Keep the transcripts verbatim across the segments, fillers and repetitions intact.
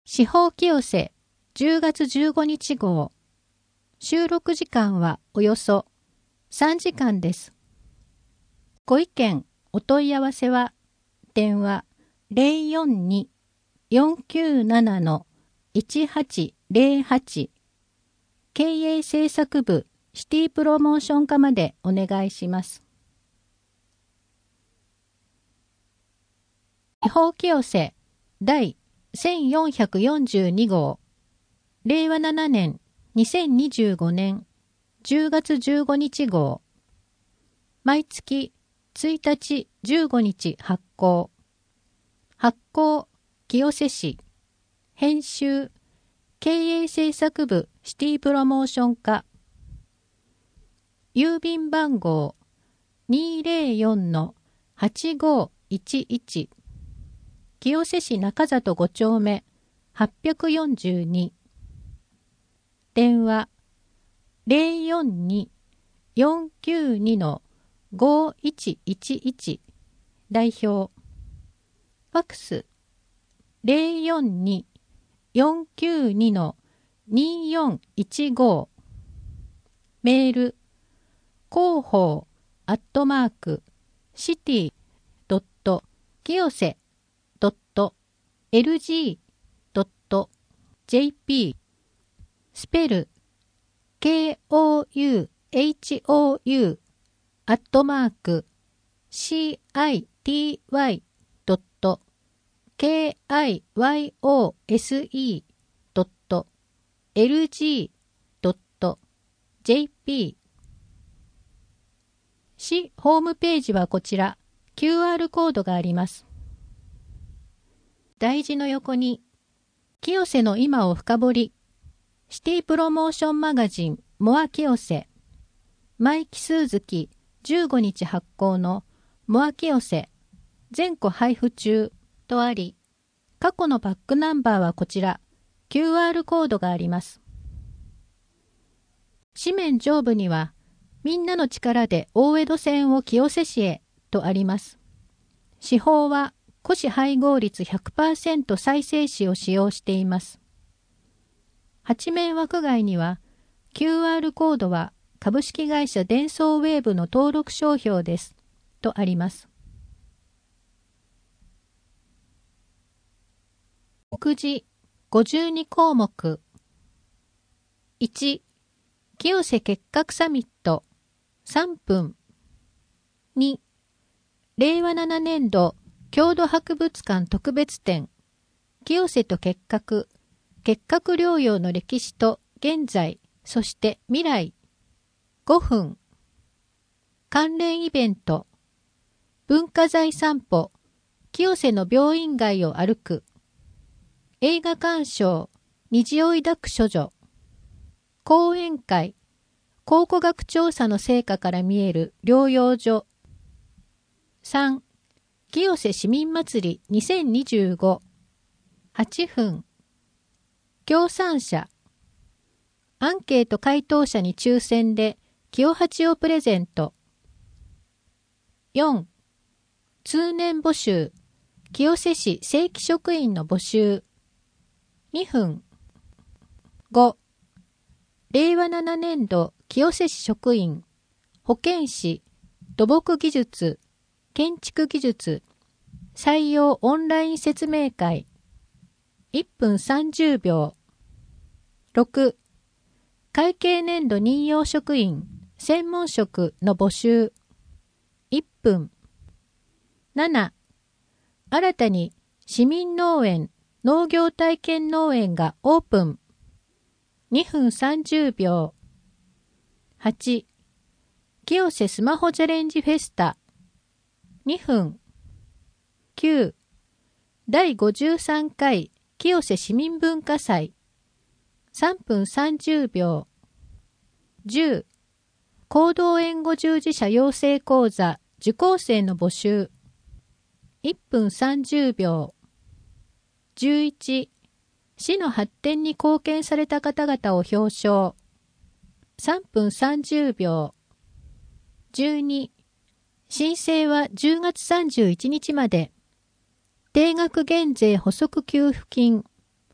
司法清瀬じゅうがつじゅうごにち号。収録時間はおよそさんじかんです。ご意見、お問い合わせは電話 ゼロよんに よんきゅうなな いちはちゼロはち 経営制作部シティプロモーション課までお願いします。司法清瀬第せんよんひゃくよんじゅうに号。れいわななねんにせんにじゅうごねんじゅうがつじゅうごにち号。毎月ついたちじゅうごにち発行。発行清瀬市。編集経営制作部シティプロモーション課。郵便番号 にーぜろよん はちごいちいち。清瀬市中里ご丁目はっぴゃくよんじゅうに。電話 ゼロよんに よんきゅうに ごいちいちいち。代表。ファックス ゼロよんに よんきゅうに によんいちご。メール広報アットマークシティドット清瀬ドットエルジードットジェーピー。スペル ケーオーユーエイチオーユー アットマーク シーアイティーワイ ドット ケーアイワイオーエスイー ドット エルジー ドット ジェーピー。市ホームページはこちら キューアール コードがあります。題字の横に清瀬の今を深掘りシティプロモーションマガジンモア清瀬毎期数月じゅうごにち発行のモア清瀬全個配布中とあり、過去のバックナンバーはこちら キューアール コードがあります。紙面上部にはみんなの力で大江戸線を清瀬市へとあります。市法は古紙配合率 ひゃくパーセント 再生紙を使用しています。八面枠外には キューアール コードは株式会社デンソーウェーブの登録商標ですとあります。目次ごじゅうに項目。いち、清瀬結核サミットさんぷん。に、れいわななねんど郷土博物館特別展清瀬と結核結核療養の歴史と現在そして未来ごふん。関連イベント文化財散歩清瀬の病院街を歩く映画鑑賞虹を抱く処女講演会考古学調査の成果から見える療養所。さん、清瀬市民祭りにせんにじゅうご。はっぷん。協賛者。アンケート回答者に抽選で清八をプレゼント。よん、通年募集。清瀬市正規職員の募集。にふん。ご、れいわななねんど清瀬市職員、保健師、土木技術、建築技術、採用オンライン説明会、いっぷんさんじゅうびょう。ろく、会計年度任用職員、専門職の募集、いっぷん。なな、新たに市民農園、農業体験農園がオープン、にふんさんじゅうびょう。はち、清瀬スマホチャレンジフェスタにふん。きゅう、だいごじゅうさんかい清瀬市民文化祭さんぷんさんじゅうびょう。じゅう、行動援護従事者養成講座受講生の募集いっぷんさんじゅうびょう。じゅういち、市の発展に貢献された方々を表彰さんぷんさんじゅうびょう。じゅうに、申請はじゅうがつさんじゅういちにちまで。定額減税補足給付金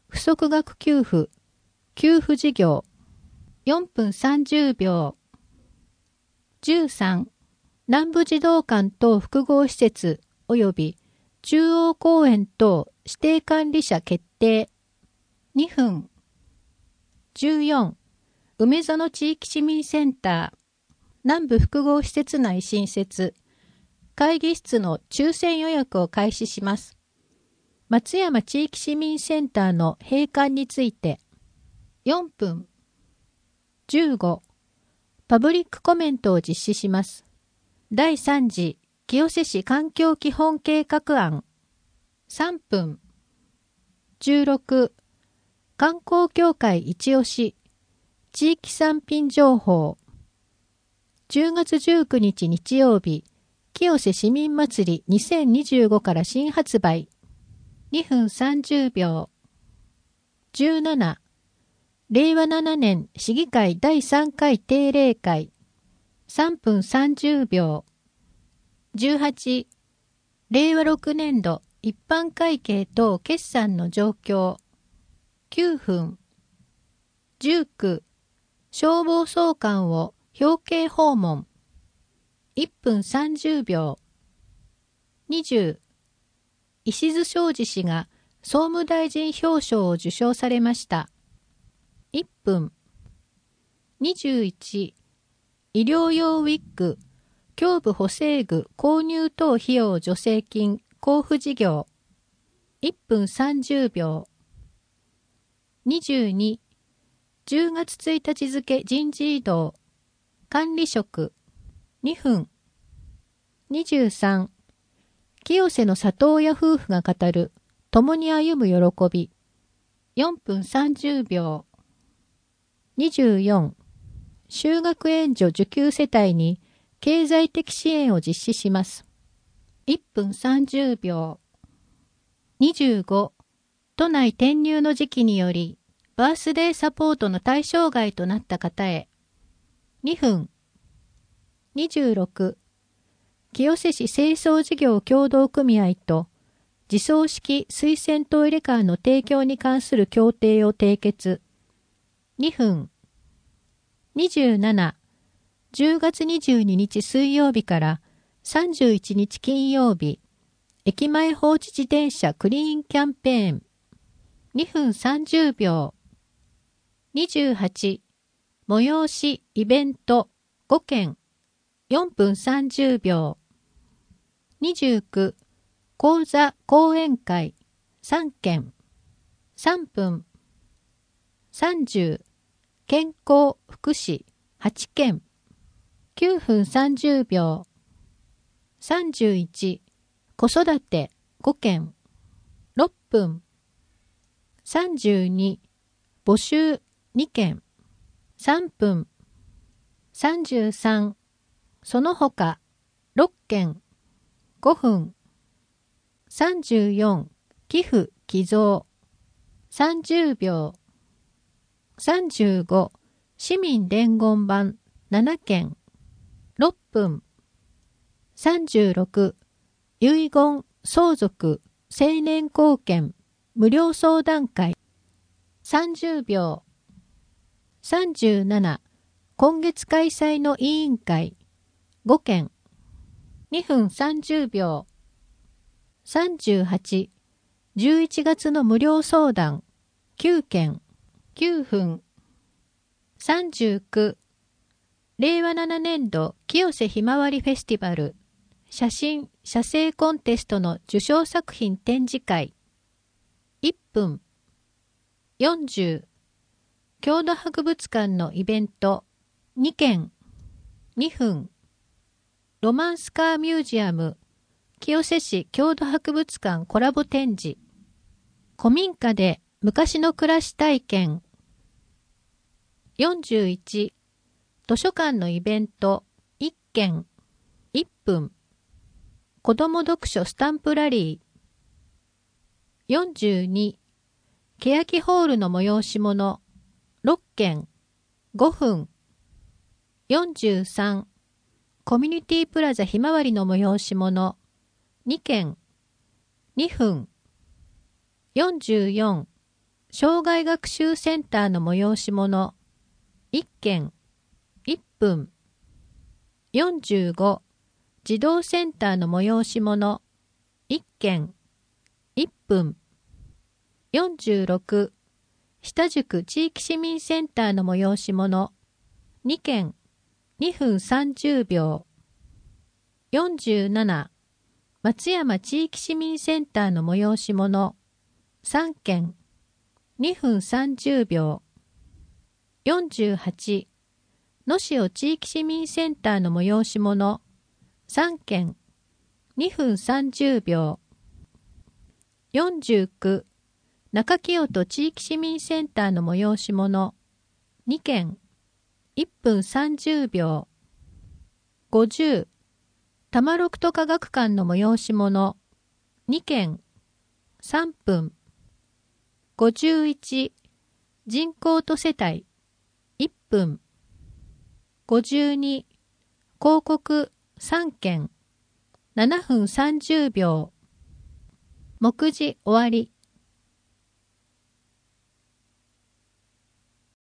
不足額給付、給付事業。よんぷんさんじゅうびょう。じゅうさん、南部児童館等複合施設及び中央公園等指定管理者決定。にふん。じゅうよん、梅園地域市民センター、南部複合施設内新設、会議室の抽選予約を開始します。松山地域市民センターの閉館について、よんぷん。じゅうご、パブリックコメントを実施します。だいさん次清瀬市環境基本計画案。さんぷん。じゅうろく、観光協会一押し、地域産品情報。じゅうがつじゅうくにち日曜日、清瀬市民祭りにせんにじゅうごから新発売。にふんさんじゅうびょう。じゅうなな、れいわななねん市議会だいさんかい定例会。さんぷんさんじゅうびょう。じゅうはち、れいわろくねんど一般会計等決算の状況。きゅうふん。じゅうく、消防総監を表敬訪問。いっぷんさんじゅうびょう。にじゅう、石津正司氏が総務大臣表彰を受賞されました。いっぷん。にじゅういち、医療用ウィッグ、胸部補正具購入等費用助成金交付事業。いっぷんさんじゅうびょう。にじゅうに、じゅうがつついたち付人事異動、管理職。にふん。にじゅうさん、清瀬の里親夫婦が語る共に歩む喜び。よんぷんさんじゅうびょう。にじゅうよん、就学援助受給世帯に経済的支援を実施します。いっぷんさんじゅうびょう。にじゅうご、都内転入の時期によりバースデーサポートの対象外となった方へ。にふん。にじゅうろく、清瀬市清掃事業協同組合と自走式水洗トイレカーの提供に関する協定を締結。にふん。にじゅうなな、じゅうがつにじゅうににち水曜日からさんじゅういちにち金曜日、駅前放置自転車クリーンキャンペーン。にふんさんじゅうびょう。にじゅうはち、催しイベントごけん。よんぷんさんじゅうびょう。にじゅうきゅう、講座講演会さんけん。さんぷん。さんじゅう、健康福祉はちけん。きゅうふんさんじゅうびょう。さんじゅういち、子育てごけん。ろっぷん。さんじゅうに、募集にけん。さんぷん。さんじゅうさん、その他ろっけん。ごふん。さんじゅうよん、寄付寄贈さんじゅうびょう。さんじゅうご、市民伝言板ななけん。ろっぷん。さんじゅうろく、遺言相続成年後見無料相談会さんじゅうびょう。さんじゅうなな、今月開催の委員会ごけん。にふんさんじゅうびょう。さんじゅうはち、じゅういちがつの無料相談きゅうけん。きゅうふん。さんじゅうきゅう、れいわななねんど清瀬ひまわりフェスティバル写真写生コンテストの受賞作品展示会いっぷん。よんじゅう、郷土博物館のイベントにけん。にふん。ロマンスカーミュージアム清瀬市郷土博物館コラボ展示古民家で昔の暮らし体験よんじゅういち、図書館のイベントいっけん。いっぷん。子ども読書スタンプラリーよんじゅうに、欅ホールの催し物ろっけん。ごふん。よんじゅうさん、コミュニティプラザひまわりの催し物にけん。にふん。よんじゅうよん、 障害学習センターの催し物いっけんいっぷん。よんじゅうご児童センターの催し物いっけんいっぷん。よんじゅうろく日田宿地域市民センターの催し物にけんにふんさんじゅうびょう。よんじゅうなな松山地域市民センターの催し物さんけんにふんさんじゅうびょう。よんじゅうはち野潮地域市民センターの催し物さんけんにふんさんじゅうびょう。よんじゅうきゅう中清戸地域市民センターの催し物にけんいっぷんさんじゅうびょう。ごじゅう多摩六都科学館の催し物にけんさんぷん。ごじゅういち人口と世帯いっぷん。ごじゅうに広告さんけんななふんさんじゅうびょう。目次終わり。